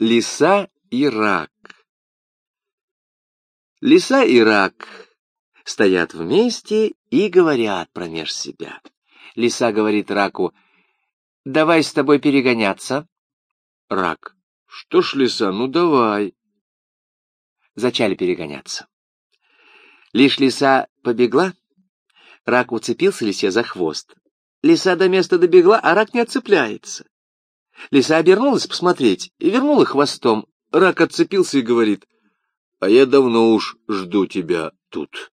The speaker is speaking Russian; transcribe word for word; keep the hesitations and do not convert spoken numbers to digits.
Лиса и рак. Лиса и рак стоят вместе и говорят промеж себя. Лиса говорит раку: «Давай с тобой перегоняться». Рак: «Что ж, лиса, ну давай». Зачали перегоняться. Лишь лиса побегла, рак уцепился лисе за хвост. Лиса до места добегла, а рак не отцепляется. Лиса обернулась посмотреть и вернула хвостом. Рак отцепился и говорит: «А я давно уж жду тебя тут».